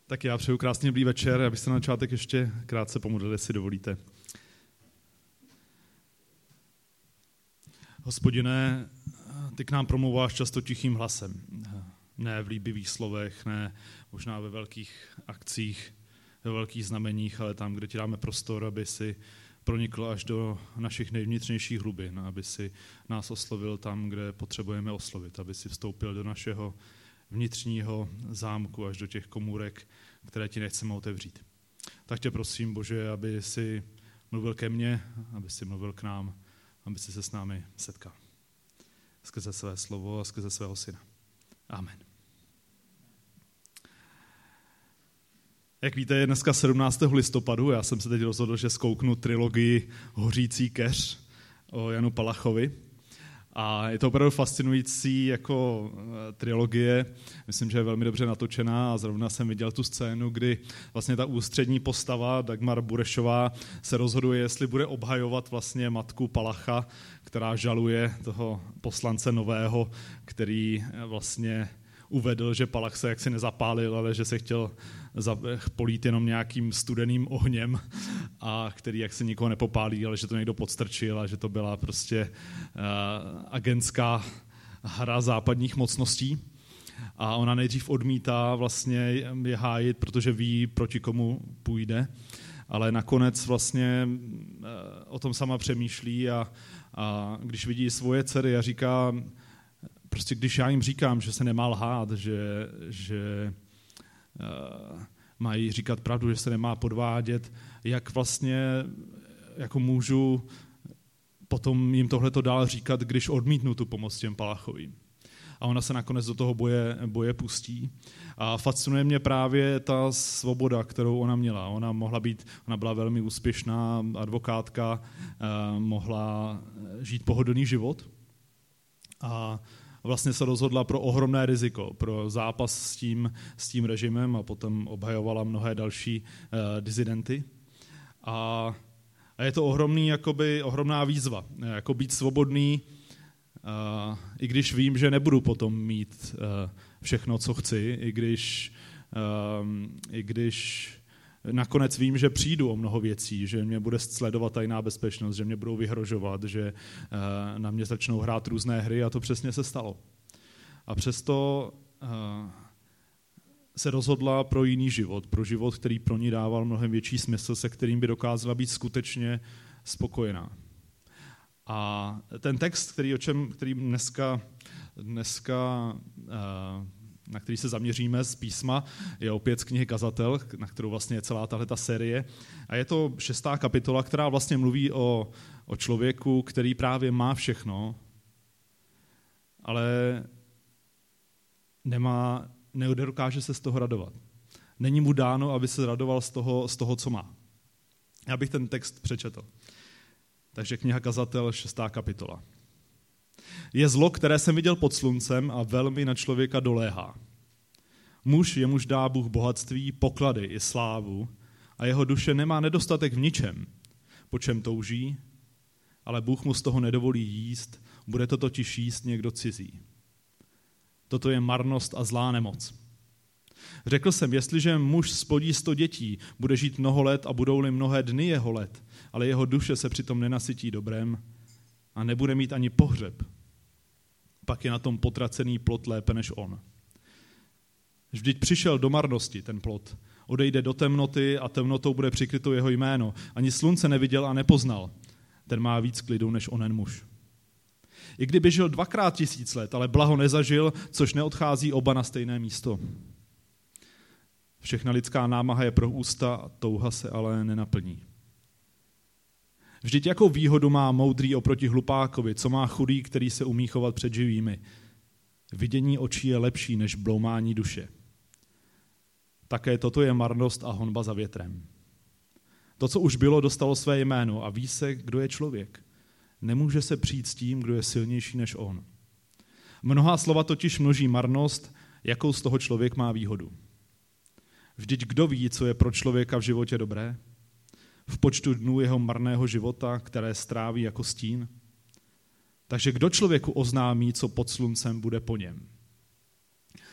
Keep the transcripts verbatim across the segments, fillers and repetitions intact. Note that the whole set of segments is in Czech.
Tak já přeju krásný dobrý večer, abyste na začátek ještě krátce pomodlili, jestli dovolíte. Hospodine, ty k nám promlouváš často tichým hlasem. Ne v líbivých slovech, ne možná ve velkých akcích, ve velkých znameních, ale tam, kde ti dáme prostor, aby si pronikl až do našich nejvnitřnějších hlubin, aby si nás oslovil tam, kde potřebujeme oslovit, aby si vstoupil do našeho vnitřního zámku až do těch komůrek, které ti nechceme otevřít. Tak tě prosím, Bože, aby si mluvil ke mně, aby si mluvil k nám, aby si se s námi setkal. Skrze své slovo a skrze svého syna. Amen. Jak víte, je dneska sedmnáctého listopadu, já jsem se teď rozhodl, že zkouknu trilogii Hořící keř o Janu Palachovi. A je to opravdu fascinující jako trilogie, myslím, že je velmi dobře natočená a zrovna jsem viděl tu scénu, kdy vlastně ta ústřední postava Dagmar Burešová se rozhoduje, jestli bude obhajovat vlastně matku Palacha, která žaluje toho poslance nového, který vlastně uvedl, že Palach se jaksi nezapálil, ale že se chtěl polít jenom nějakým studeným ohněm, a který jaksi nikoho nepopálí, ale že to někdo podstrčil a že to byla prostě uh, agentská hra západních mocností. A ona nejdřív odmítá vlastně je hájit, protože ví, proti komu půjde, ale nakonec vlastně uh, o tom sama přemýšlí a, a když vidí svoje dcery a říká, prostě když já jim říkám, že se nemá lhát, že, že uh, mají říkat pravdu, že se nemá podvádět, jak vlastně jako můžu potom jim tohleto dál říkat, když odmítnu tu pomoc těm Palachovým. A ona se nakonec do toho boje, boje pustí. A fascinuje mě právě ta svoboda, kterou ona měla. Ona mohla být, ona byla velmi úspěšná advokátka, uh, mohla žít pohodlný život a vlastně se rozhodla pro ohromné riziko, pro zápas s tím, s tím režimem a potom obhajovala mnohé další uh, dizidenty. A, a je to ohromný, jakoby, ohromná výzva, jako být svobodný, uh, i když vím, že nebudu potom mít uh, všechno, co chci, i když, uh, i když nakonec vím, že přijdu o mnoho věcí, že mě bude sledovat tajná bezpečnost, že mě budou vyhrožovat, že na mě začnou hrát různé hry a to přesně se stalo. A přesto se rozhodla pro jiný život, pro život, který pro ní dával mnohem větší smysl, se kterým by dokázala být skutečně spokojená. A ten text, který, o čem, který dneska, dneska na který se zaměříme z písma, je opět z knihy Kazatel, na kterou vlastně je celá tahleta série. A je to šestá kapitola, která vlastně mluví o, o člověku, který právě má všechno, ale nemá, nedokáže se z toho radovat. Není mu dáno, aby se radoval z toho, z toho, co má. Já bych ten text přečetl. Takže kniha Kazatel, šestá kapitola. Je zlo, které jsem viděl pod sluncem a velmi na člověka doléhá. Muž, jemuž dá Bůh bohatství, poklady i slávu a jeho duše nemá nedostatek v ničem, po čem touží, ale Bůh mu z toho nedovolí jíst, bude to totiž jíst někdo cizí. Toto je marnost a zlá nemoc. Řekl jsem, jestliže muž splodí sto dětí, bude žít mnoho let a budou-li mnohé dny jeho let, ale jeho duše se přitom nenasytí dobrem a nebude mít ani pohřeb, pak je na tom potracený plod lépe než on. Vždyť přišel do marnosti ten plod, odejde do temnoty a temnotou bude přikryto jeho jméno. Ani slunce neviděl a nepoznal, ten má víc klidu než onen muž. I kdyby žil dvakrát tisíc let, ale blaho nezažil, což neodchází oba na stejné místo. Všechna lidská námaha je pro ústa a touha se ale nenaplní. Vždyť jakou výhodu má moudrý oproti hlupákovi, co má chudý, který se umí chovat před živými. Vidění očí je lepší než bloumání duše. Také toto je marnost a honba za větrem. To, co už bylo, dostalo své jméno a ví se, kdo je člověk. Nemůže se přijít s tím, kdo je silnější než on. Mnohá slova totiž množí marnost, jakou z toho člověk má výhodu. Vždyť kdo ví, co je pro člověka v životě dobré? V počtu dnů jeho marného života, které stráví jako stín? Takže kdo člověku oznámí, co pod sluncem bude po něm?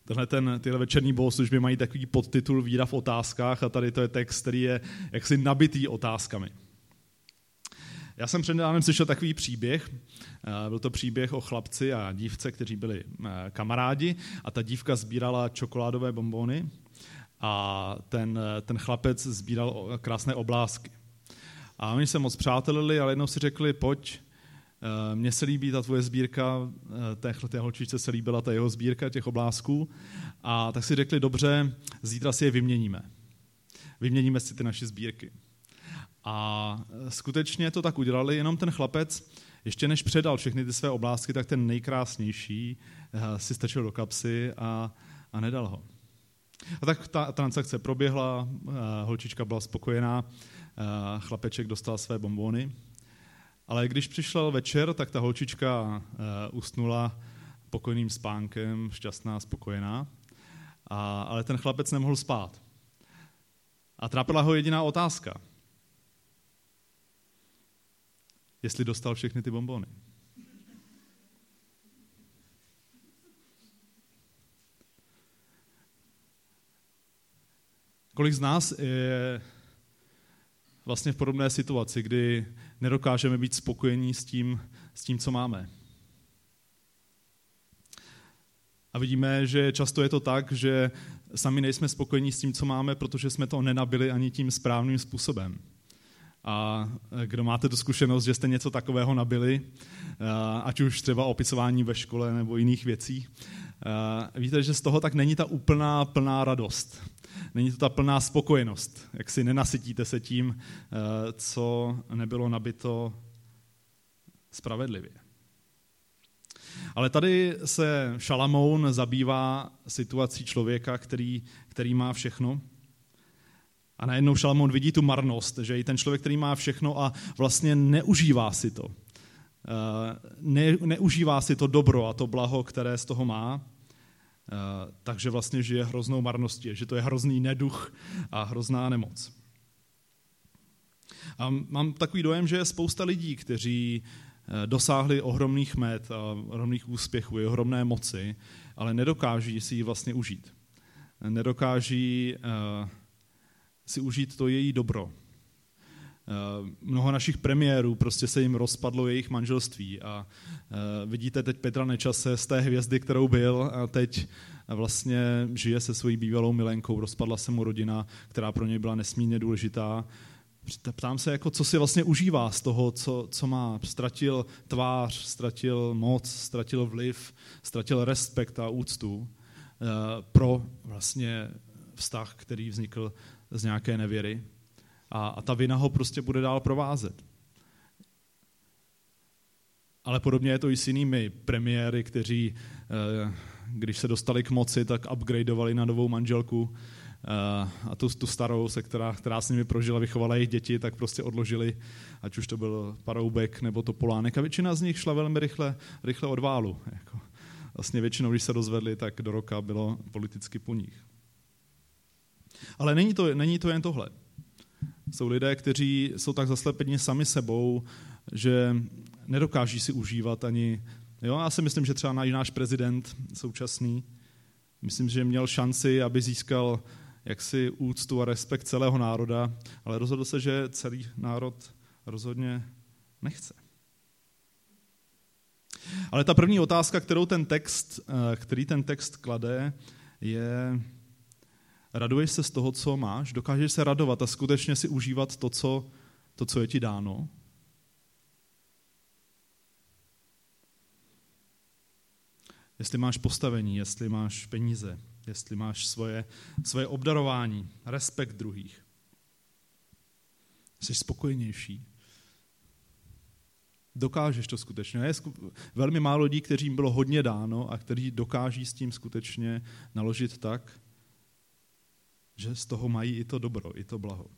Tenhle ten, tyhle večerní bohoslužby mají takový podtitul Víra v otázkách a tady to je text, který je jaksi nabitý otázkami. Já jsem přednedávnem slyšel takový příběh, byl to příběh o chlapci a dívce, kteří byli kamarádi a ta dívka sbírala čokoládové bonbony a ten, ten chlapec sbíral krásné oblásky. A oni se moc přátelili, ale jednou si řekli, pojď, mně se líbí ta tvoje sbírka, té, té holčičce se líbila ta jeho sbírka těch oblásků a tak si řekli, dobře, zítra si je vyměníme. Vyměníme si ty naše sbírky. A skutečně to tak udělali, jenom ten chlapec, ještě než předal všechny ty své oblásky, tak ten nejkrásnější si strčil do kapsy a, a nedal ho. A tak ta transakce proběhla, holčička byla spokojená, chlapeček dostal své bonbony, ale když přišel večer, tak ta holčička usnula pokojným spánkem, šťastná, spokojená, a, ale ten chlapec nemohl spát. A trápila ho jediná otázka. Jestli dostal všechny ty bonbony. Kolik z nás je vlastně v podobné situaci, kdy nedokážeme být spokojení s tím, s tím, co máme. A vidíme, že často je to tak, že sami nejsme spokojení s tím, co máme, protože jsme to nenabili ani tím správným způsobem. A kdo máte tu zkušenost, že jste něco takového nabili, ať už třeba opisování ve škole nebo jiných věcí, víte, že z toho tak není ta úplná plná radost. Není to ta plná spokojenost, jak si nenasytíte se tím, co nebylo nabito spravedlivě. Ale tady se Šalamoun zabývá situací člověka, který, který má všechno. A najednou Šalamoun vidí tu marnost, že i ten člověk, který má všechno a vlastně neužívá si to. Ne, neužívá si to dobro a to blaho, které z toho má, takže vlastně žije hroznou marností, že to je hrozný neduch a hrozná nemoc. A mám takový dojem, že je spousta lidí, kteří dosáhli ohromných met a ohromných úspěchů, ohromné moci, ale nedokáží si ji vlastně užít. Nedokáží si užít to její dobro. Mnoho našich premiérů, prostě se jim rozpadlo jejich manželství a vidíte teď Petra Nečase z té hvězdy, kterou byl a teď vlastně žije se svojí bývalou milenkou, rozpadla se mu rodina, která pro něj byla nesmírně důležitá. Ptám se, jako, co si vlastně užívá z toho, co, co má. Ztratil tvář, ztratil moc, ztratil vliv, ztratil respekt a úctu pro vlastně vztah, který vznikl z nějaké nevěry. A, a ta vina ho prostě bude dál provázet. Ale podobně je to i s jinými premiéry, kteří, když se dostali k moci, tak upgradeovali na novou manželku a tu, tu starou, se která, která s nimi prožila, vychovala jejich děti, tak prostě odložili, ať už to byl Paroubek nebo Topolánek. A většina z nich šla velmi rychle, rychle od válu. Jako vlastně většinou, když se rozvedli, tak do roka bylo politicky po nich. Ale není to, není to jen tohle. Jsou lidé, kteří jsou tak zaslepeni sami sebou, že nedokáží si užívat ani... Jo, já si myslím, že třeba náš prezident současný, myslím, že měl šanci, aby získal jaksi úctu a respekt celého národa, ale rozhodl se, že celý národ rozhodně nechce. Ale ta první otázka, kterou ten text, který ten text klade, je: raduješ se z toho, co máš? Dokážeš se radovat a skutečně si užívat to, co, to, co je ti dáno? Jestli máš postavení, jestli máš peníze, jestli máš svoje, svoje obdarování, respekt druhých. Jsi spokojenější. Dokážeš to skutečně. Je velmi málo lidí, kterým bylo hodně dáno a kteří dokáží s tím skutečně naložit tak, že z toho mají i to dobro, i to blaho.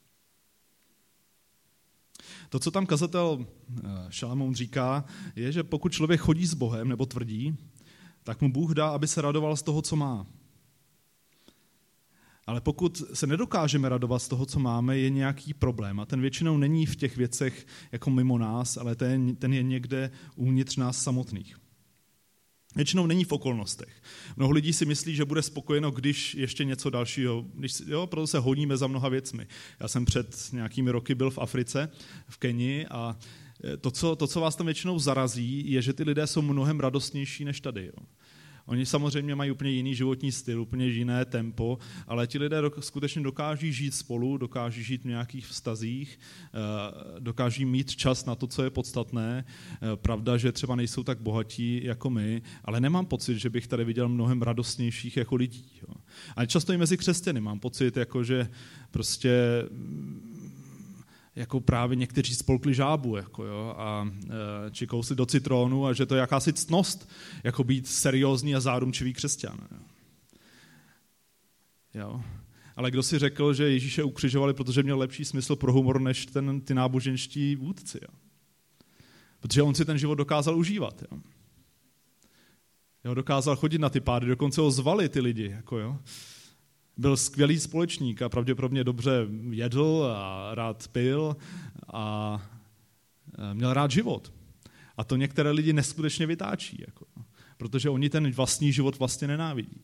To, co tam kazatel Šalamoun říká, je, že pokud člověk chodí s Bohem, nebo tvrdí, tak mu Bůh dá, aby se radoval z toho, co má. Ale pokud se nedokážeme radovat z toho, co máme, je nějaký problém. A ten většinou není v těch věcech jako mimo nás, ale ten, ten je někde uvnitř nás samotných. Většinou není v okolnostech. Mnoho lidí si myslí, že bude spokojeno, když ještě něco dalšího, když, jo, proto se honíme za mnoha věcmi. Já jsem před nějakými roky byl v Africe, v Kenii a to co, to, co vás tam většinou zarazí, je, že ty lidé jsou mnohem radostnější než tady. Jo. Oni samozřejmě mají úplně jiný životní styl, úplně jiné tempo, ale ti lidé skutečně dokáží žít spolu, dokáží žít v nějakých vztazích, dokáží mít čas na to, co je podstatné. Pravda, že třeba nejsou tak bohatí jako my, ale nemám pocit, že bych tady viděl mnohem radostnějších jako lidí. Jo. A často i mezi křesťany mám pocit, jako že prostě jako právě někteří spolkli žábu jako jo, a e, či kousli do citrónu a že to je jakási ctnost, jako být seriózní a zárumčivý křesťan. Jo. Jo. Ale kdo si řekl, že Ježíše ukřižovali, protože měl lepší smysl pro humor než ten, ty náboženští vůdci. Jo. Protože on si ten život dokázal užívat. Jo. Jo, dokázal chodit na ty pády, dokonce ho zvali ty lidi. Jako jo. Byl skvělý společník a pravděpodobně dobře jedl a rád pil a měl rád život. A to některé lidi neskutečně vytáčí, jako, protože oni ten vlastní život vlastně nenávidí.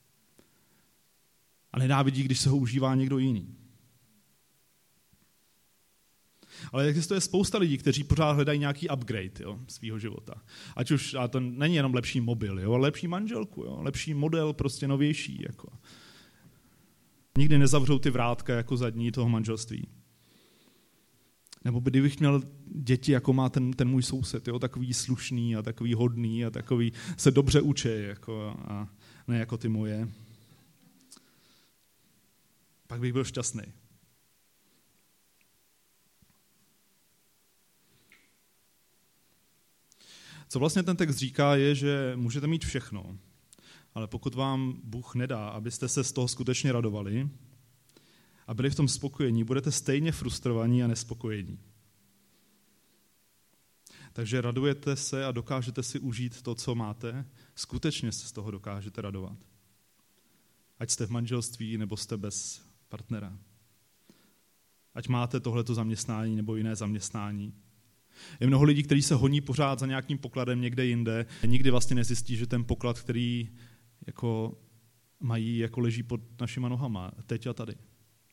A nenávidí, když se ho užívá někdo jiný. Ale existuje spousta lidí, kteří pořád hledají nějaký upgrade jo, svýho života. Ať už, a to není jenom lepší mobil, jo, ale lepší manželku, jo, lepší model, prostě novější, jako. Nikdy nezavřou ty vrátka jako zadní toho manželství. Nebo kdybych měl děti, jako má ten, ten můj soused, jo, takový slušný a takový hodný a takový se dobře učí, jako, a ne jako ty moje. Pak bych byl šťastný. Co vlastně ten text říká, je, že můžete mít všechno, ale pokud vám Bůh nedá, abyste se z toho skutečně radovali a byli v tom spokojení, budete stejně frustrovaní a nespokojení. Takže radujete se a dokážete si užít to, co máte, skutečně se z toho dokážete radovat. Ať jste v manželství, nebo jste bez partnera. Ať máte tohleto zaměstnání nebo jiné zaměstnání. Je mnoho lidí, kteří se honí pořád za nějakým pokladem někde jinde, nikdy vlastně nezjistí, že ten poklad, který jako mají, jako leží pod našima nohama, teď a tady.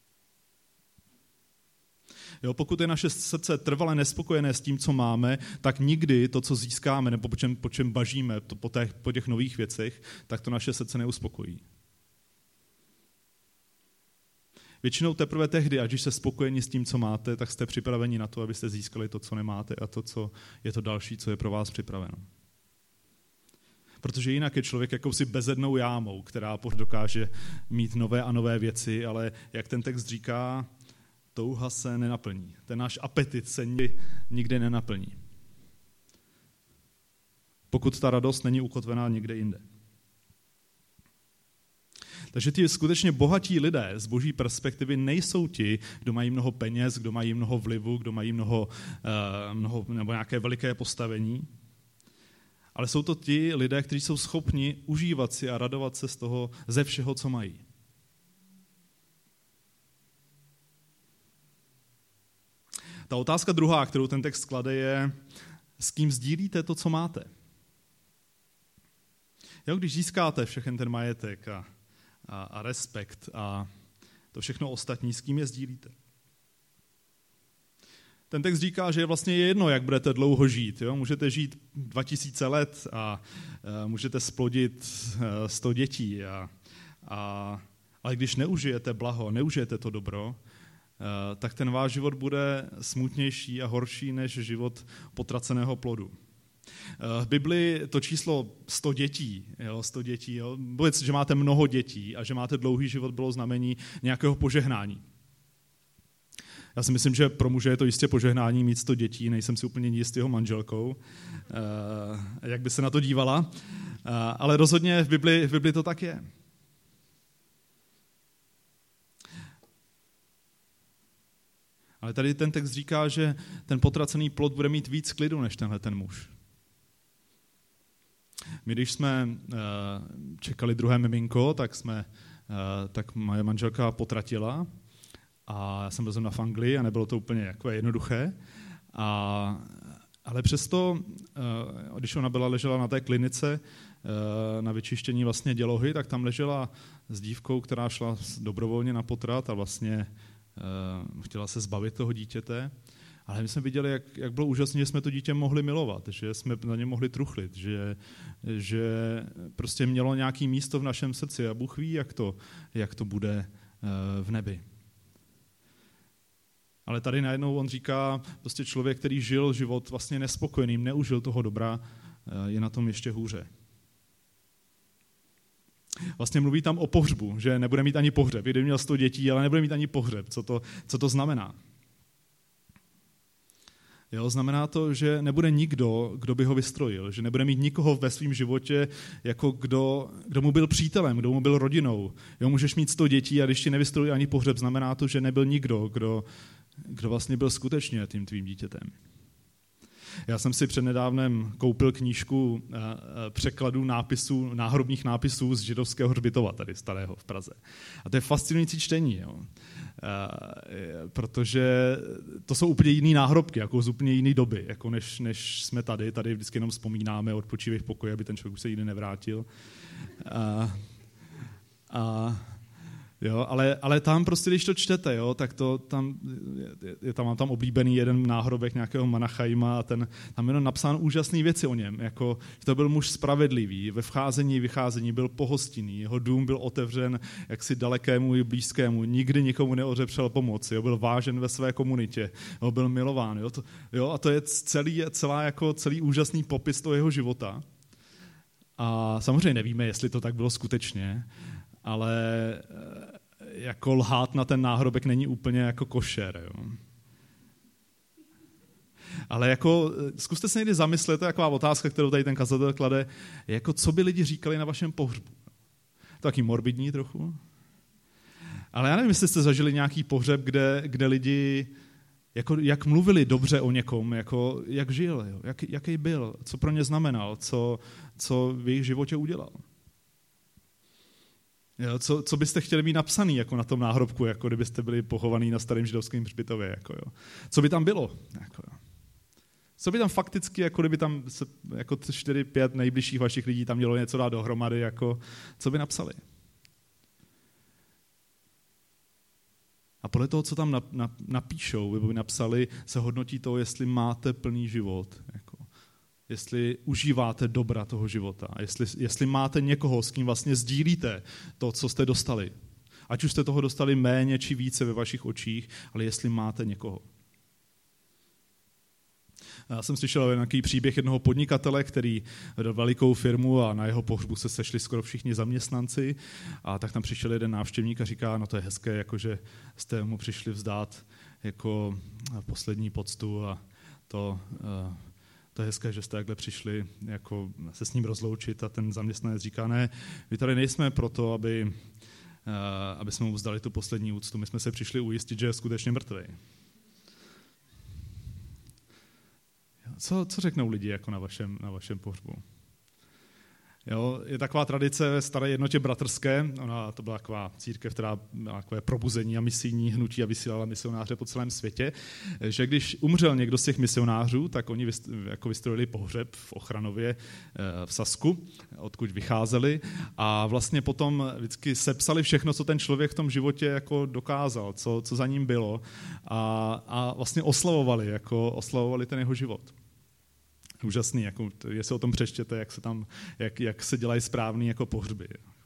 Jo, pokud je naše srdce trvale nespokojené s tím, co máme, tak nikdy to, co získáme, nebo po čem, po čem bažíme, to po, těch, po těch nových věcech, tak to naše srdce neuspokojí. Většinou teprve tehdy, až když jste spokojeni s tím, co máte, tak jste připraveni na to, abyste získali to, co nemáte a to, co je to další, co je pro vás připraveno. Protože jinak je člověk jakousi bezednou jámou, která dokáže mít nové a nové věci, ale jak ten text říká, touha se nenaplní. Ten náš apetit se nikdy, nikdy nenaplní. Pokud ta radost není ukotvená někde jinde. Takže ti skutečně bohatí lidé z boží perspektivy nejsou ti, kdo mají mnoho peněz, kdo mají mnoho vlivu, kdo mají mnoho, mnoho nebo nějaké veliké postavení. Ale jsou to ti lidé, kteří jsou schopni užívat si a radovat se z toho, ze všeho, co mají. Ta otázka druhá, kterou ten text klade, je, s kým sdílíte to, co máte. Jo, když získáte všechen ten majetek a, a, a respekt a to všechno ostatní, s kým je sdílíte? Ten text říká, že je vlastně jedno, jak budete dlouho žít. Jo? Můžete žít dva tisíce let a, a můžete splodit sto dětí. A, a, ale když neužijete blaho, neužijete to dobro, a, tak ten váš život bude smutnější a horší než život potraceného plodu. V Bibli to číslo sto dětí, jo, sto dětí, jo, vůbec, že máte mnoho dětí a že máte dlouhý život, bylo znamení nějakého požehnání. Já si myslím, že pro muže je to jistě požehnání mít sto dětí, nejsem si úplně jist jeho manželkou, jak by se na to dívala, ale rozhodně v Bibli, v Bibli to tak je. Ale tady ten text říká, že ten potracený plod bude mít víc klidu než tenhle ten muž. My, když jsme čekali druhé miminko, tak, jsme, tak moje manželka potratila a já jsem byl na v Anglii a nebylo to úplně jako jednoduché. A Ale přesto, když ona byla ležela na té klinice na vyčištění vlastně dělohy, tak tam ležela s dívkou, která šla dobrovolně na potrat a vlastně chtěla se zbavit toho dítěte. Ale my jsme viděli, jak, jak bylo úžasné, že jsme to dítě mohli milovat, že jsme na ně mohli truchlit, že, že prostě mělo nějaké místo v našem srdci a Bůh ví, jak to, jak to bude v nebi. Ale tady najednou on říká, prostě člověk, který žil život vlastně nespokojeným, neužil toho dobra, je na tom ještě hůře. Vlastně mluví tam o pohřbu, že nebude mít ani pohřeb. Kdyby měl sto dětí, ale nebude mít ani pohřeb. Co to, co to znamená? Jo, znamená to, že nebude nikdo, kdo by ho vystrojil, že nebude mít nikoho ve svém životě, jako kdo, kdo mu byl přítelem, kdo mu byl rodinou. Jo, můžeš mít sto dětí a když ti nevystrojí ani pohřeb, znamená to, že nebyl nikdo, kdo, kdo vlastně byl skutečně tím tvým dítětem. Já jsem si přednedávnem koupil knížku překladů nápisů, náhrobních nápisů z židovského hřbitova, tady starého v Praze. A to je fascinující čtení, jo. Protože to jsou úplně jiný náhrobky, jako z úplně jiné doby, jako než, než jsme tady. Tady vždycky jenom vzpomínáme, odpočívej v pokoji, aby ten člověk už se nikdy nevrátil. A, a Jo, ale, ale tam prostě, když to čtete, jo, tak to tam, je, je tam, mám tam oblíbený jeden náhrobek nějakého Manachajma a ten, tam jenom napsán úžasné věci o něm, jako, že to byl muž spravedlivý, ve vcházení i vycházení byl pohostinný, jeho dům byl otevřen jaksi dalekému i blízkému, nikdy nikomu neodepřel pomoc, jo, byl vážen ve své komunitě, jo, byl milován, jo, to, jo, a to je celý, celá, jako, celý úžasný popis toho jeho života. A samozřejmě nevíme, jestli to tak bylo skutečně, ale jako lhát na ten náhrobek není úplně jako košer. Jo. Ale jako, zkuste se někdy zamyslet, to je taková otázka, kterou tady ten kazatel klade, jako co by lidi říkali na vašem pohřbu. To taky morbidní trochu. Ale já nevím, jestli jste zažili nějaký pohřeb, kde, kde lidi jako, jak mluvili dobře o někom, jako, jak žil, jo, jak, jaký byl, co pro ně znamenal, co, co v jejich životě udělal. Jo, co, co byste chtěli mít napsaný jako na tom náhrobku, jako kdybyste byli pochovaný na starém židovském hřbitově. Jako, jo. Co by tam bylo? Jako, jo. Co by tam fakticky, jako kdyby tam se, jako čtyři, pět nejbližších vašich lidí tam mělo něco dát dohromady, jako, co by napsali? A podle toho, co tam napíšou, nebo by napsali, se hodnotí to, jestli máte plný život. Jako, jestli užíváte dobra toho života. Jestli, jestli máte někoho, s kým vlastně sdílíte to, co jste dostali. Ať už jste toho dostali méně či více ve vašich očích, ale jestli máte někoho. Já jsem slyšel nějaký příběh jednoho podnikatele, který vedl velikou firmu a na jeho pohřbu se sešli skoro všichni zaměstnanci a tak tam přišel jeden návštěvník a říká, no to je hezké, jakože jste mu přišli vzdát jako poslední poctu a to, to je hezké, že jste takhle přišli jako se s ním rozloučit a ten zaměstnanec říká, ne, my tady nejsme proto, aby, aby jsme mu vzdali tu poslední úctu, my jsme se přišli ujistit, že je skutečně mrtvý. Co, co řeknou lidi jako na vašem, na vašem pohřbu? Jo, je taková tradice ve staré jednotě bratrské, ona to byla taková církev, která měla takové probuzení a misijní hnutí a vysílala misionáře po celém světě, že když umřel někdo z těch misionářů, tak oni jako vystrojili pohřeb v Ochranově v Sasku, odkud vycházeli a vlastně potom vždycky sepsali všechno, co ten člověk v tom životě jako dokázal, co, co za ním bylo a, a vlastně oslavovali, jako oslavovali ten jeho život. Úžasný, jako, jestli o tom přečtěte, jak se tam, jak, jak se dělají správný jako pohřby.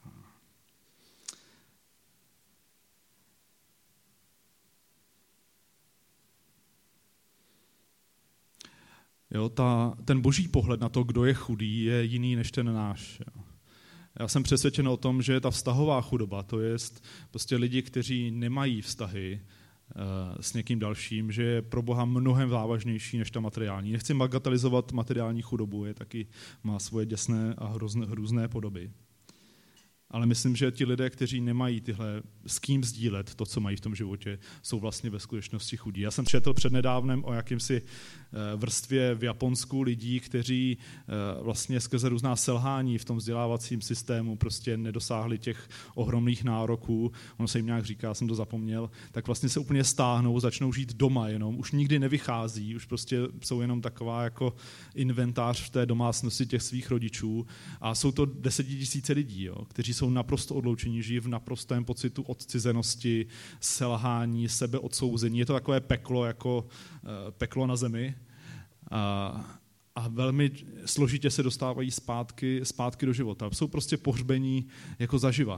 Jo, ta, ten boží pohled na to, kdo je chudý, je jiný než ten náš. Jo. Já jsem přesvědčen o tom, že ta vztahová chudoba, to je prostě lidi, kteří nemají vztahy s někým dalším, že je pro Boha mnohem závažnější než ta materiální. Nechci bagatelizovat materiální chudobu, je taky má svoje děsné a hrozné, hrůzné podoby. ale myslím, že ti lidé, kteří nemají tyhle s kým sdílet to, co mají v tom životě, jsou vlastně ve skutečnosti chudí. Já jsem četl přednedávnem o jakýmsi vrstvě v Japonsku lidí, kteří vlastně skrze různá selhání v tom vzdělávacím systému prostě nedosáhli těch ohromných nároků, ono se jim nějak říká, já jsem to zapomněl, tak vlastně se úplně stáhnou, začnou žít doma jenom, už nikdy nevychází, už prostě jsou jenom taková jako inventář v té domácnosti těch svých rodičů a jsou to desetitisíce lidí, jo, kteří jsou naprosto odloučení, žijí v naprostém pocitu odcizenosti, selhání, sebeodsouzení. Je to takové peklo, jako uh, peklo na zemi. A, a velmi složitě se dostávají zpátky, zpátky do života. Jsou prostě pohřbení jako zaživa.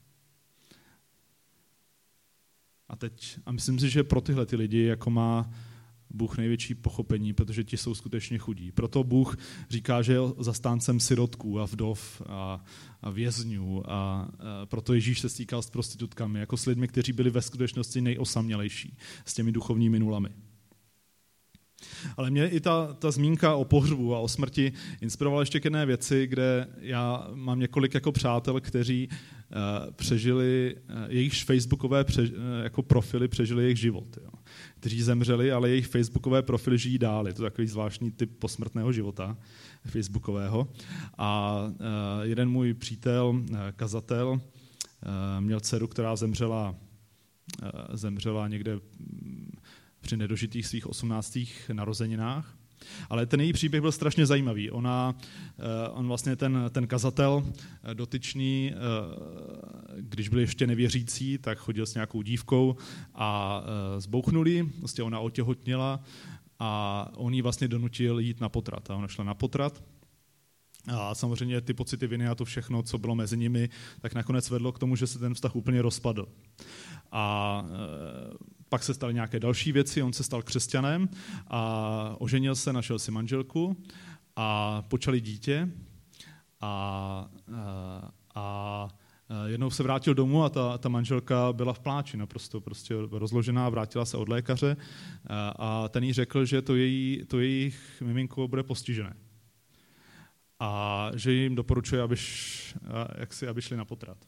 A teď, a myslím si, že pro tyhle ty lidi jako má Bůh největší pochopení, protože ti jsou skutečně chudí. Proto Bůh říká, že je zastáncem sirotků a vdov a, a vězňů. A, a proto Ježíš se stýkal s prostitutkami, jako s lidmi, kteří byli ve skutečnosti nejosamělejší, s těmi duchovními nulami. Ale mě i ta, ta zmínka o pohřbu a o smrti inspirovala ještě k jedné věci, kde já mám několik jako přátel, kteří uh, přežili, uh, jejich facebookové přež, uh, jako profily přežili jejich život. Jo. Kteří zemřeli, ale jejich facebookové profily žijí dál. Je to takový zvláštní typ posmrtného života facebookového. A uh, jeden můj přítel, uh, kazatel, uh, měl dceru, která zemřela, uh, zemřela někde při nedožitých svých osmnáctých narozeninách. Ale ten její příběh byl strašně zajímavý. Ona, on vlastně ten, ten kazatel dotyčný, když byl ještě nevěřící, tak chodil s nějakou dívkou a zbouchnuli, vlastně ona otěhotněla a on jí vlastně donutil jít na potrat. A ona šla na potrat. A samozřejmě ty pocity viny a to všechno, co bylo mezi nimi, tak nakonec vedlo k tomu, že se ten vztah úplně rozpadl. A e, pak se staly nějaké další věci, on se stal křesťanem a oženil se, našel si manželku a počali dítě a, a, a jednou se vrátil domů a ta, ta manželka byla v pláči naprosto prostě rozložená, vrátila se od lékaře a, a ten jí řekl, že to, její, to jejich miminko bude postižené. A že jim doporučuje, abyš, jak si, aby šli na potrat.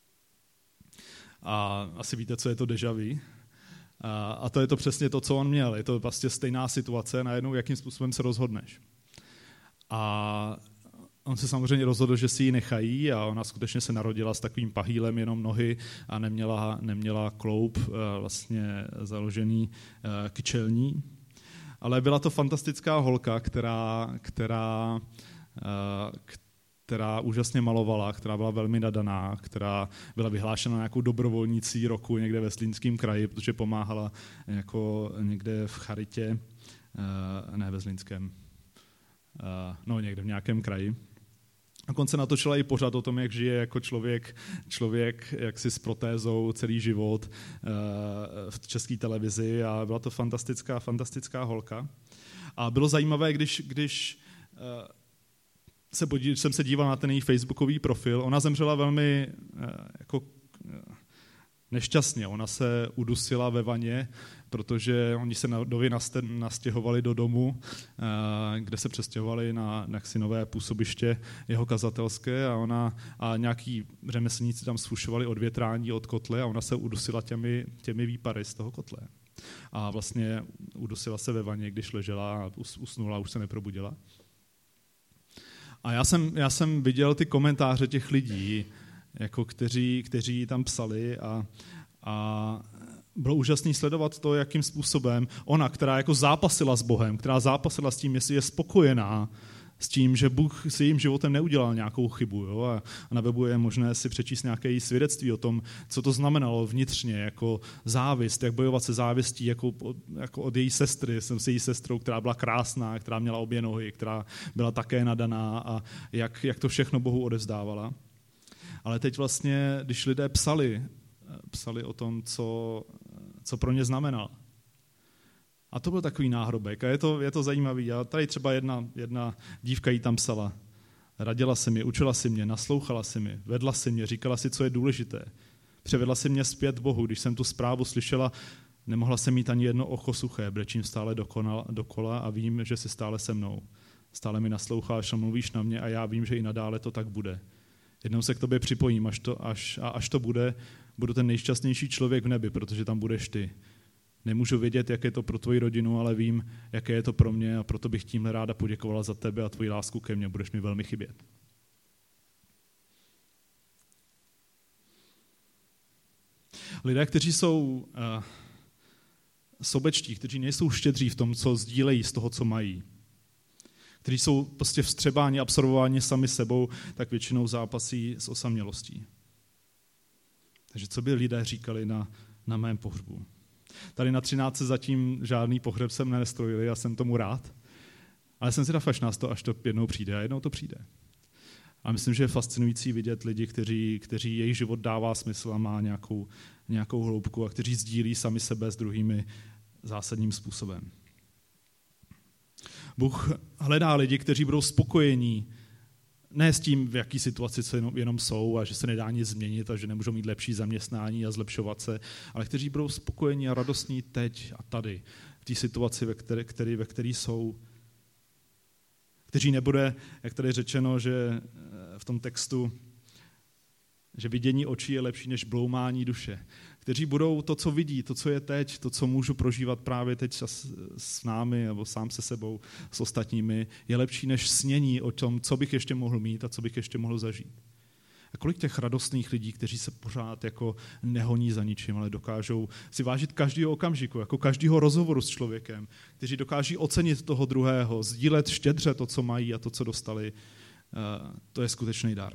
A asi víte, co je to déjà vu. A, a to je to přesně to, co on měl. Je to vlastně stejná situace, najednou jakým způsobem se rozhodneš. A on se samozřejmě rozhodl, že si ji nechají a ona skutečně se narodila s takovým pahýlem jenom nohy a neměla, neměla kloub vlastně založený kyčelní. Ale byla to fantastická holka, která, která která úžasně malovala, která byla velmi nadaná, která byla vyhlášena nějakou dobrovolnicí roku někde ve Zlínském kraji, protože pomáhala jako někde v charitě, ne ve Zlínském, no někde v nějakém kraji. Dokonce natočila i pořad o tom, jak žije jako člověk, člověk jaksi s protézou celý život v české televizi a byla to fantastická, fantastická holka. A bylo zajímavé, když, když se podí, jsem se díval na ten její facebookový profil, ona zemřela velmi jako nešťastně. Ona se udusila ve vaně, protože oni se nově nastěhovali do domu, kde se přestěhovali na jaksi nové působiště jeho kazatelské a ona a nějaký řemeslníci tam sfušovali odvětrání od kotle a ona se udusila těmi, těmi výpary z toho kotle. A vlastně udusila se ve vaně, když ležela a usnula, už se neprobudila. A já jsem, já jsem viděl ty komentáře těch lidí, jako kteří, kteří tam psali a, a bylo úžasné sledovat to, jakým způsobem ona, která jako zápasila s Bohem, která zápasila s tím, jestli je spokojená s tím, že Bůh si jejím životem neudělal nějakou chybu. Jo? A na webu je možné si přečíst nějaké svědectví o tom, co to znamenalo vnitřně, jako závist, jak bojovat se závistí, jako, jako od její sestry. Jsem s její sestrou, která byla krásná, která měla obě nohy, která byla také nadaná a jak, jak to všechno Bohu odevzdávala. Ale teď vlastně, když lidé psali, psali o tom, co, co pro ně znamenal. A to byl takový náhrobek a je to, je to zajímavý. A tady třeba jedna, jedna dívka jí tam psala. Radila si mi, učila si mě, naslouchala si mi, vedla si mě, říkala si, co je důležité. Převedla si mě zpět Bohu. Když jsem tu zprávu slyšela, nemohla jsem mít ani jedno oko suché, brečím stále dokola, dokola a vím, že jsi stále se mnou. Stále mi nasloucháš a mluvíš na mě a já vím, že i nadále to tak bude. Jednou se k tobě připojím, až to, až, a až to bude, budu ten nejšťastnější člověk v nebi, protože tam budeš ty. Nemůžu vědět, jak je to pro tvoji rodinu, ale vím, jaké je to pro mě a proto bych tímhle ráda poděkovala za tebe a tvoji lásku ke mně. Budeš mi velmi chybět. Lidé, kteří jsou uh, sobečtí, kteří nejsou štědří v tom, co sdílejí z toho, co mají, kteří jsou prostě vstřebáni, absorbováni sami sebou, tak většinou zápasí s osamělostí. Takže co by lidé říkali na, na mém pohřbu? Tady na třináctce zatím žádný pohřeb jsem nestrojili a jsem tomu rád, ale jsem si dal až nás to, až to jednou přijde a jednou to přijde. A myslím, že je fascinující vidět lidi, kteří, kteří jejich život dává smysl a má nějakou, nějakou hloubku a kteří sdílí sami sebe s druhými zásadním způsobem. Bůh hledá lidi, kteří budou spokojení, ne s tím, v jaký situaci se jenom, jenom jsou a že se nedá nic změnit a že nemůžou mít lepší zaměstnání a zlepšovat se, ale kteří budou spokojení a radostní teď a tady, v té situaci, ve které, který, ve které jsou. Kteří nebude, jak tady řečeno, že v tom textu, že vidění očí je lepší než bloumání duše. Kteří budou to, co vidí, to, co je teď, to, co můžu prožívat právě teď s, s námi nebo sám se sebou, s ostatními, je lepší než snění o tom, co bych ještě mohl mít a co bych ještě mohl zažít. A kolik těch radostných lidí, kteří se pořád jako nehoní za ničím, ale dokážou si vážit každého okamžiku, jako každého rozhovoru s člověkem, kteří dokáží ocenit toho druhého, sdílet štědře to, co mají a to, co dostali, to je skutečný dar.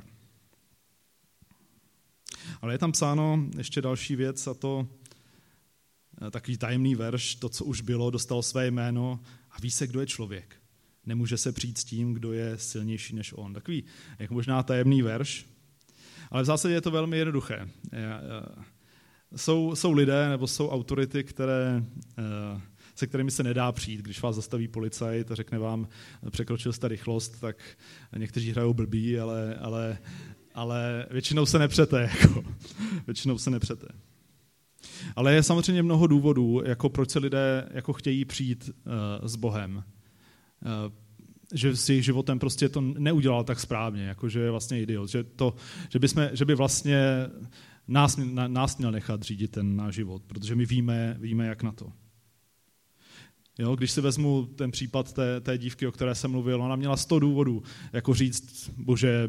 Ale je tam psáno ještě další věc a to takový tajemný verš, to, co už bylo, dostalo své jméno a ví se, kdo je člověk. Nemůže se přijít s tím, kdo je silnější než on. Takový jak možná tajemný verš, ale v zásadě je to velmi jednoduché. Jsou, jsou lidé nebo jsou autority, které, se kterými se nedá přijít. Když vás zastaví policajt a řekne vám, překročil jste rychlost, tak někteří hrajou blbý, ale, ale, ale většinou se nepřete. Jako, většinou se nepřete. Ale je samozřejmě mnoho důvodů, jako proč se lidé jako chtějí přijít uh, s Bohem. Uh, že s jejich životem prostě to neudělal tak správně, jako že je vlastně idiot. Že, to, že, by, jsme, že by vlastně nás, na, nás měl nechat řídit ten náš život, protože my víme, víme jak na to. Jo, když si vezmu ten případ té, té dívky, o které jsem mluvil, ona měla sto důvodů, jako říct, bože,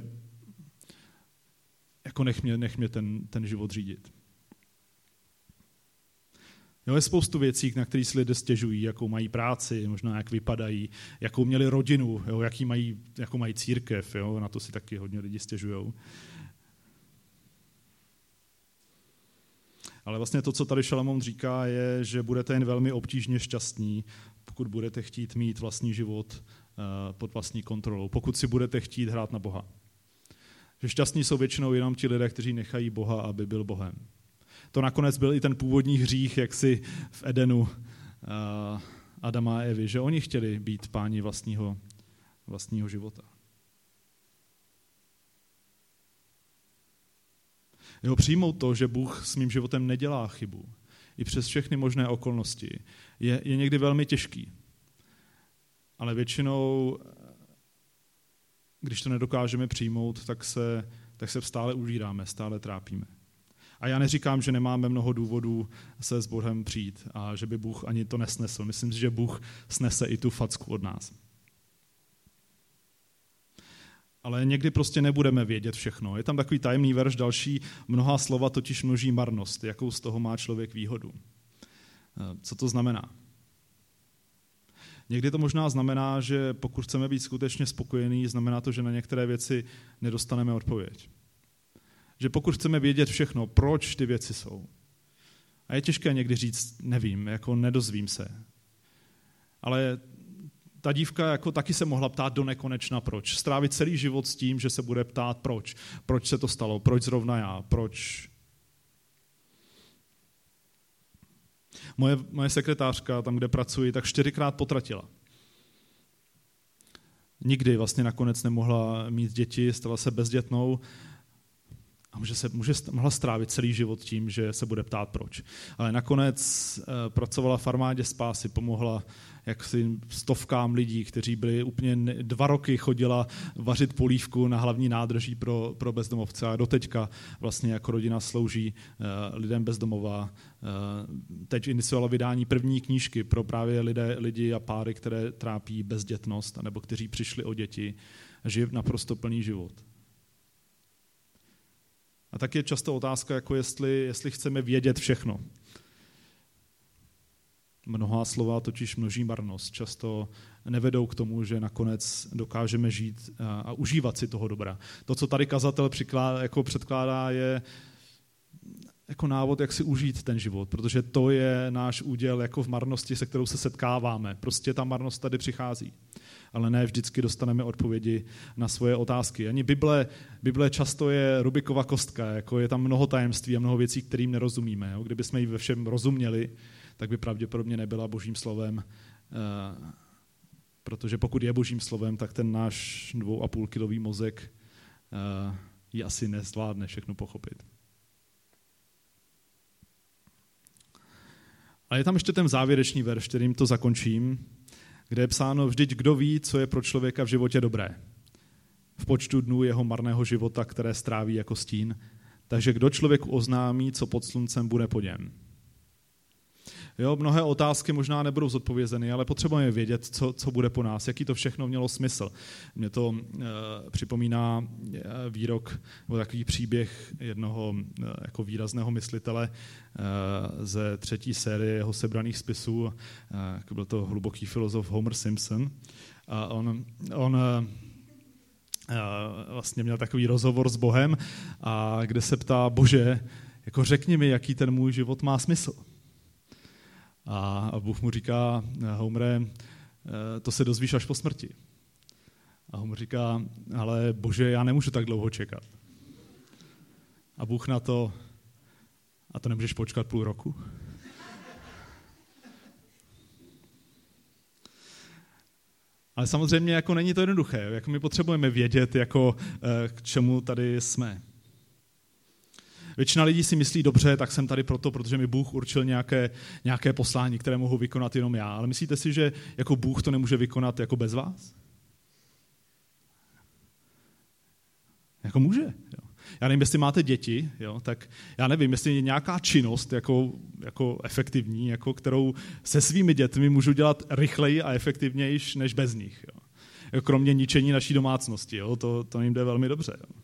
jako nech mě, nech mě ten, ten život řídit. Jo, je spoustu věcí, na které si lidé stěžují, jakou mají práci, možná jak vypadají, jakou měli rodinu, jo, jaký mají, jakou mají církev, jo, na to si taky hodně lidi stěžujou. Ale vlastně to, co tady Šalamón říká, je, že budete jen velmi obtížně šťastní, pokud budete chtít mít vlastní život pod vlastní kontrolou, pokud si budete chtít hrát na Boha. Že šťastní jsou většinou jenom ti lidé, kteří nechají Boha, aby byl Bohem. To nakonec byl i ten původní hřích, jak si v Edenu uh, Adama a Evy, že oni chtěli být páni vlastního, vlastního života. Jo, přijmout to, že Bůh s mým životem nedělá chybu, i přes všechny možné okolnosti, je, je někdy velmi těžký. Ale většinou, když to nedokážeme přijmout, tak se, tak se stále uvíráme, stále trápíme. A já neříkám, že nemáme mnoho důvodů se s Bohem přijít a že by Bůh ani to nesnesl. Myslím si, že Bůh snese i tu facku od nás. Ale někdy prostě nebudeme vědět všechno. Je tam takový tajemný verš další, mnoha slova totiž množí marnost. Jakou z toho má člověk výhodu? Co to znamená? Někdy to možná znamená, že pokud chceme být skutečně spokojení, znamená to, že na některé věci nedostaneme odpověď. Že pokud chceme vědět všechno, proč ty věci jsou. A je těžké někdy říct, nevím, jako nedozvím se. Ale ta dívka jako taky se mohla ptát do nekonečna proč. Strávit celý život s tím, že se bude ptát proč. Proč se to stalo, proč zrovna já, proč. Moje, moje sekretářka, tam, kde pracuji, tak čtyřikrát potratila. Nikdy vlastně nakonec nemohla mít děti, stala se bezdětnou. A může se, může, mohla strávit celý život tím, že se bude ptát proč. Ale nakonec e, pracovala v armádě spásy, pomohla jaksi stovkám lidí, kteří byli úplně dva roky chodila vařit polívku na hlavní nádraží pro, pro bezdomovce a doteďka vlastně jako rodina slouží e, lidem bezdomova. E, teď iniciovala vydání první knížky pro právě lidé, lidi a páry, které trápí bezdětnost, nebo kteří přišli o děti a žijí naprosto plný život. A tak je často otázka, jako jestli, jestli chceme vědět všechno. Mnohá slova totiž množí marnost. Často nevedou k tomu, že nakonec dokážeme žít a, a užívat si toho dobra. To, co tady kazatel přikládá, jako předkládá, je jako návod, jak si užít ten život, protože to je náš úděl jako v marnosti, se kterou se setkáváme. Prostě ta marnost tady přichází. Ale ne vždycky dostaneme odpovědi na svoje otázky. Ani Bible, Bible často je Rubikova kostka, jako je tam mnoho tajemství a mnoho věcí, kterým nerozumíme. Jo? Kdybychom ji ve všem rozuměli, tak by pravděpodobně nebyla božím slovem, eh, protože pokud je božím slovem, tak ten náš dvou a půl kilový mozek eh, ji asi nezvládne všechno pochopit. A je tam ještě ten závěrečný verš, kterým to zakončím, kde je psáno, vždyť kdo ví, co je pro člověka v životě dobré. V počtu dnů jeho marného života, které stráví jako stín. Takže kdo člověku oznámí, co pod sluncem bude po něm. Jo, mnohé otázky možná nebudou zodpovězeny, ale potřebujeme vědět, co, co bude po nás, jaký to všechno mělo smysl. Mně to e, připomíná výrok, nebo takový příběh jednoho e, jako výrazného myslitele e, ze třetí série jeho sebraných spisů. E, byl to hluboký filozof Homer Simpson. A on, on e, vlastně měl takový rozhovor s Bohem, a kde se ptá, Bože, jako řekni mi, jaký ten můj život má smysl. A Bůh mu říká, Homere, to se dozvíš až po smrti. A Homer říká, ale Bože, já nemůžu tak dlouho čekat. A Bůh na to, a to nemůžeš počkat půl roku? Ale samozřejmě jako není to jednoduché, jako my potřebujeme vědět, jako, k čemu tady jsme. Většina lidí si myslí, dobře, tak jsem tady proto, protože mi Bůh určil nějaké, nějaké poslání, které mohu vykonat jenom já. Ale myslíte si, že jako Bůh to nemůže vykonat jako bez vás? Jako může. Jo. Já nevím, jestli máte děti, jo, tak já nevím, jestli je nějaká činnost jako, jako efektivní, jako kterou se svými dětmi můžu dělat rychleji a efektivněji než bez nich. Jo. Jako kromě ničení naší domácnosti, jo, to, to jim jde velmi dobře. Jo.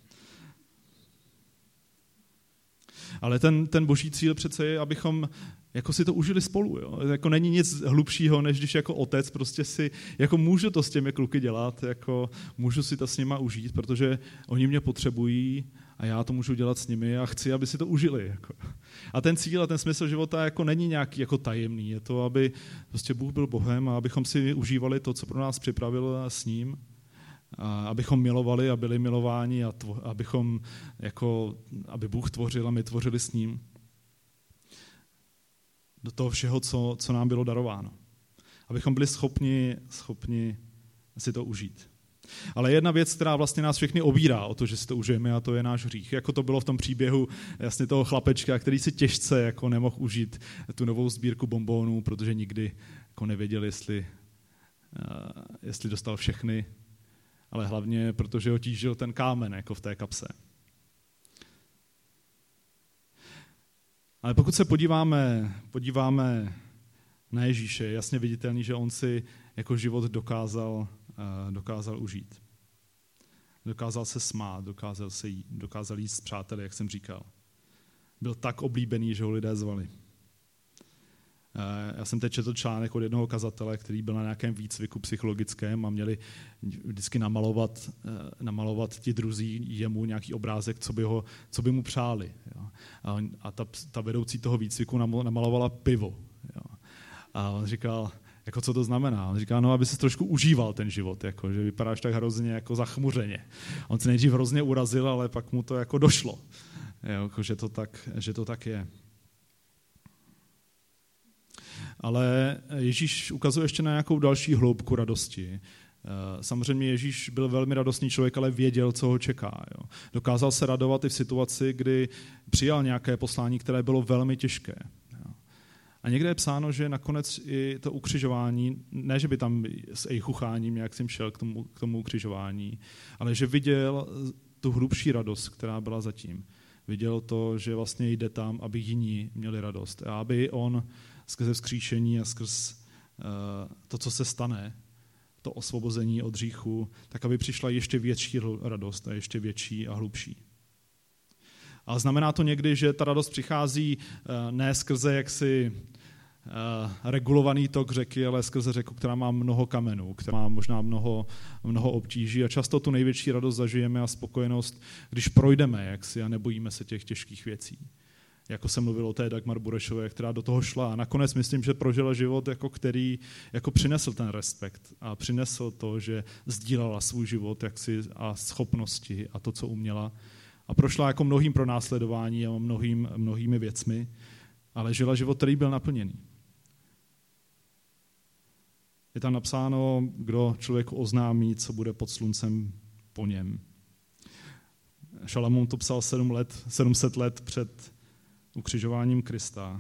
Ale ten, ten boží cíl přece je, abychom jako si to užili spolu. Jo? Jako není nic hlubšího, než když jako otec prostě si, jako můžu to s těmi kluky dělat, jako můžu si to s nima užít, protože oni mě potřebují a já to můžu dělat s nimi a chci, aby si to užili. Jako. A ten cíl a ten smysl života jako není nějaký jako tajemný. Je to, aby prostě Bůh byl Bohem a abychom si užívali to, co pro nás připravil s ním. A abychom milovali a byli milováni a tvo, abychom jako, aby Bůh tvořil a my tvořili s ním. Do toho všeho, co, co nám bylo darováno. Abychom byli schopni, schopni si to užít. Ale jedna věc, která vlastně nás všechny obírá o to, že si to užijeme, a to je náš hřích. Jako to bylo v tom příběhu jasně toho chlapečka, který si těžce jako nemohl užít tu novou sbírku bonbonů, protože nikdy jako nevěděl, jestli, jestli dostal všechny, ale hlavně, protože ho tížil ten kámen jako v té kapse. Ale pokud se podíváme, podíváme na Ježíše, je jasně viditelný, že on si jako život dokázal, dokázal užít. Dokázal se smát, dokázal, se jít, dokázal jít s přáteli, jak jsem říkal. Byl tak oblíbený, že ho lidé zvali. Já jsem teď četl článek od jednoho kazatele, který byl na nějakém výcviku psychologickém a měli vždycky namalovat, namalovat ti druzí jemu nějaký obrázek, co by, ho, co by mu přáli. Jo. A, on, a ta, ta vedoucí toho výcviku namalovala pivo. Jo. A on říkal, jako co to znamená? On říká, no, aby se trošku užíval ten život, jako, že vypadáš tak hrozně jako zachmuřeně. On se nejdřív hrozně urazil, ale pak mu to jako došlo, jo, jako, že, to tak, že to tak je. Ale Ježíš ukazuje ještě na nějakou další hloubku radosti. Samozřejmě Ježíš byl velmi radostný člověk, ale věděl, co ho čeká. Jo. Dokázal se radovat i v situaci, kdy přijal nějaké poslání, které bylo velmi těžké. Jo. A někde je psáno, že nakonec i to ukřižování, ne, že by tam s ejchucháním nějak jsem šel k tomu, k tomu ukřižování, ale že viděl tu hlubší radost, která byla zatím. Viděl to, že vlastně jde tam, aby jiní měli radost. A aby on skrze vzkříšení a skrz uh, to, co se stane, to osvobození od hříchu, tak aby přišla ještě větší radost a ještě větší a hlubší. Ale znamená to někdy, že ta radost přichází ne skrze jaksi regulovaný tok řeky, ale skrze řeku, která má mnoho kamenů, která má možná mnoho, mnoho obtíží a často tu největší radost zažijeme a spokojenost, když projdeme jaksi a nebojíme se těch těžkých věcí. Jako jsem mluvil o té Dagmar Burešové, která do toho šla. A nakonec myslím, že prožila život, jako který jako přinesl ten respekt a přinesl to, že sdílala svůj život jaksi a schopnosti a to, co uměla. A prošla jako mnohým pronásledování a mnohým, mnohými věcmi, ale žila život, který byl naplněný. Je tam napsáno, kdo člověku oznámí, co bude pod sluncem po něm. Šalamún to psal sedm let, sedm set let před ukřižováním Krista.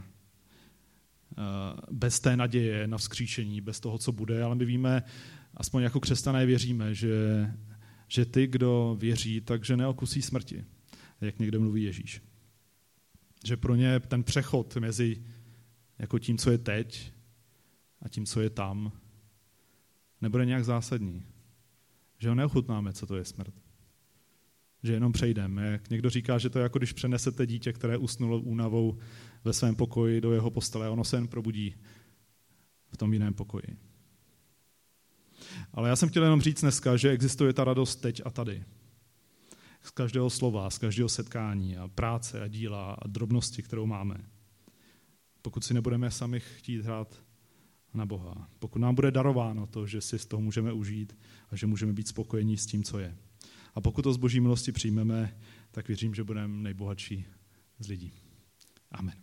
Bez té naděje na vzkříšení, bez toho, co bude, ale my víme, aspoň jako křesťané věříme, že, že ty, kdo věří, takže neokusí smrti, jak někde mluví Ježíš. Že pro ně ten přechod mezi jako tím, co je teď a tím, co je tam, nebude nějak zásadní. Že ho neochutnáme, co to je smrt. Že jenom přejdeme. Jak někdo říká, že to je jako když přenesete dítě, které usnulo únavou ve svém pokoji do jeho postele a ono se jen probudí v tom jiném pokoji. Ale já jsem chtěl jenom říct dneska, že existuje ta radost teď a tady. Z každého slova, z každého setkání a práce a díla a drobnosti, kterou máme. Pokud si nebudeme sami chtít hrát na Boha. Pokud nám bude darováno to, že si z toho můžeme užít a že můžeme být spokojení s tím, co je. A pokud to z Boží milosti přijmeme, tak věřím, že budeme nejbohatší z lidí. Amen.